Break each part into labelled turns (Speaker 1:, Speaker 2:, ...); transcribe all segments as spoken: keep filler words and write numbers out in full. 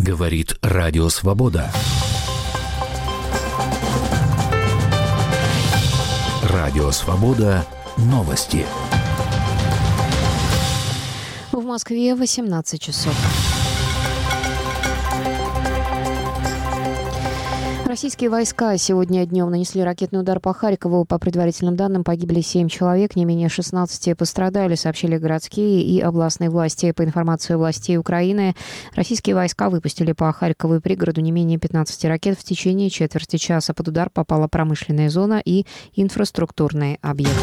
Speaker 1: Говорит Радио Свобода. Радио Свобода. Новости.
Speaker 2: В Москве восемнадцать часов. Российские войска сегодня днем нанесли ракетный удар по Харькову. По предварительным данным, погибли семь человек, не менее шестнадцати пострадали, сообщили городские и областные власти. По информации властей Украины, российские войска выпустили по Харькову и пригороду не менее пятнадцати ракет в течение четверти часа. Под удар попала промышленная зона и инфраструктурные объекты.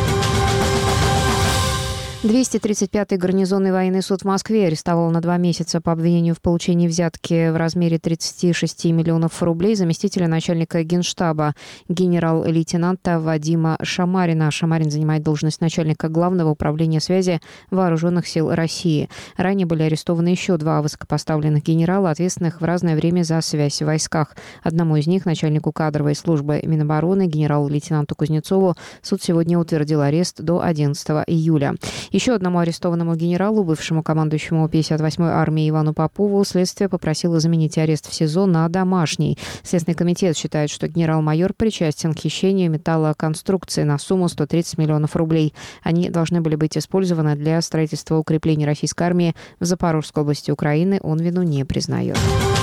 Speaker 2: двести тридцать пятый гарнизонный военный суд в Москве арестовал на два месяца по обвинению в получении взятки в размере тридцати шести миллионов рублей заместителя начальника Генштаба генерал-лейтенанта Вадима Шамарина. Шамарин занимает должность начальника Главного управления связи Вооруженных сил России. Ранее были арестованы еще два высокопоставленных генерала, ответственных в разное время за связь в войсках. Одному из них, начальнику кадровой службы Минобороны, генерал-лейтенанту Кузнецову, суд сегодня утвердил арест до одиннадцатого июля. Еще одному арестованному генералу, бывшему командующему пятьдесят восьмой армии Ивану Попову, следствие попросило заменить арест в СИЗО на домашний. Следственный комитет считает, что генерал-майор причастен к хищению металлоконструкции на сумму сто тридцать миллионов рублей. Они должны были быть использованы для строительства укреплений российской армии в Запорожской области Украины. Он вину не признает.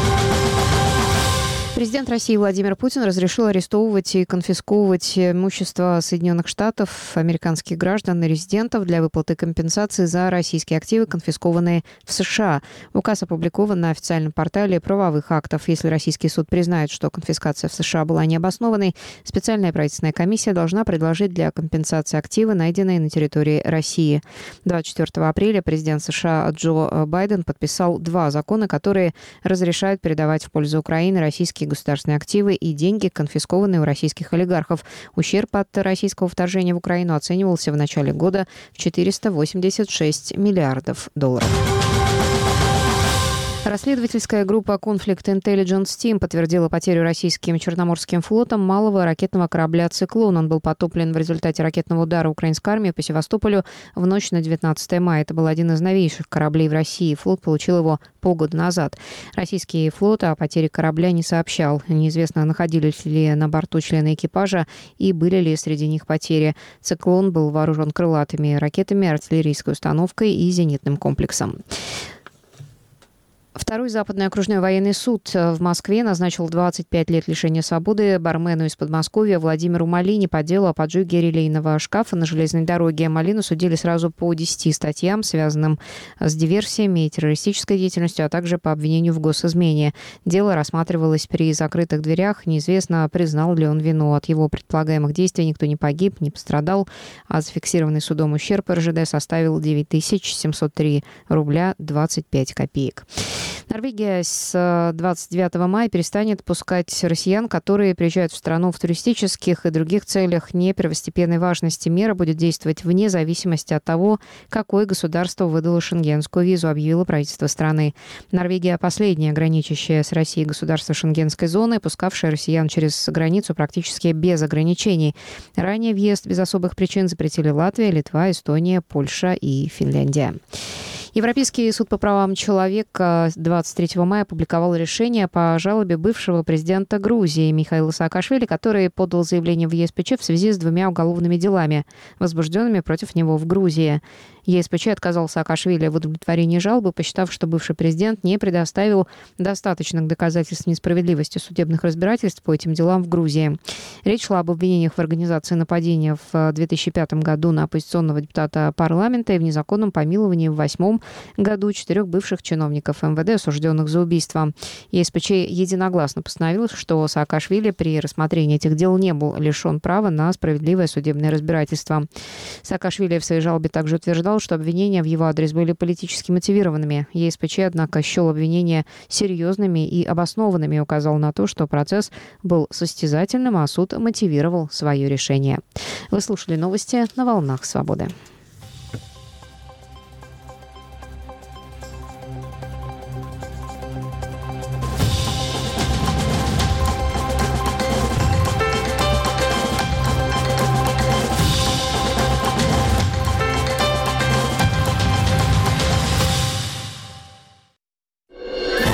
Speaker 2: Президент России Владимир Путин разрешил арестовывать и конфисковывать имущество Соединенных Штатов, американских граждан и резидентов для выплаты компенсации за российские активы, конфискованные в США. Указ опубликован на официальном портале правовых актов. Если российский суд признает, что конфискация в США была необоснованной, специальная правительственная комиссия должна предложить для компенсации активы, найденные на территории России. двадцать четвёртого апреля президент США Джо Байден подписал два закона, которые разрешают передавать в пользу Украины российские государственные активы и деньги, конфискованные у российских олигархов. Ущерб от российского вторжения в Украину оценивался в начале года в четыреста восемьдесят шесть миллиардов долларов. Расследовательская группа Conflict Intelligence Team подтвердила потерю российским Черноморским флотом малого ракетного корабля «Циклон». Он был потоплен в результате ракетного удара украинской армии по Севастополю в ночь на девятнадцатое мая. Это был один из новейших кораблей в России. Флот получил его полгода назад. Российский флот о потере корабля не сообщал. Неизвестно, находились ли на борту члены экипажа и были ли среди них потери. «Циклон» был вооружен крылатыми ракетами, артиллерийской установкой и зенитным комплексом. Второй западный окружной военный суд в Москве назначил двадцать пять лет лишения свободы бармену из Подмосковья Владимиру Малине по делу о поджоге релейного шкафа на железной дороге. Малину судили сразу по десяти статьям, связанным с диверсиями и террористической деятельностью, а также по обвинению в госизмене. Дело рассматривалось при закрытых дверях. Неизвестно, признал ли он вину. От его предполагаемых действий никто не погиб, не пострадал, а зафиксированный судом ущерб эр жэ дэ составил девять тысяч семьсот три рубля двадцать пять копеек. Норвегия с двадцать девятого мая перестанет пускать россиян, которые приезжают в страну в туристических и других целях не первостепенной важности. Мера будет действовать вне зависимости от того, какое государство выдало шенгенскую визу, объявило правительство страны. Норвегия – последняя граничащая с Россией государство шенгенской зоны, пускавшее россиян через границу практически без ограничений. Ранее въезд без особых причин запретили Латвия, Литва, Эстония, Польша и Финляндия. Европейский суд по правам человека двадцать третьего мая опубликовал решение по жалобе бывшего президента Грузии Михаила Саакашвили, который подал заявление в е эс пэ че в связи с двумя уголовными делами, возбужденными против него в Грузии. е эс пэ че отказал Саакашвили в удовлетворении жалобы, посчитав, что бывший президент не предоставил достаточных доказательств несправедливости судебных разбирательств по этим делам в Грузии. Речь шла об обвинениях в организации нападения в две тысячи пятом году на оппозиционного депутата парламента и в незаконном помиловании в две тысячи восьмом году четырех бывших чиновников эм вэ дэ, осужденных за убийство. е эс пэ че единогласно постановил, что Саакашвили при рассмотрении этих дел не был лишен права на справедливое судебное разбирательство. Саакашвили в своей жалобе также утверждал, что обвинения в его адрес были политически мотивированными. е эс пэ че, однако, счел обвинения серьезными и обоснованными и указал на то, что процесс был состязательным, а суд мотивировал свое решение. Вы слушали новости на «Волнах Свободы».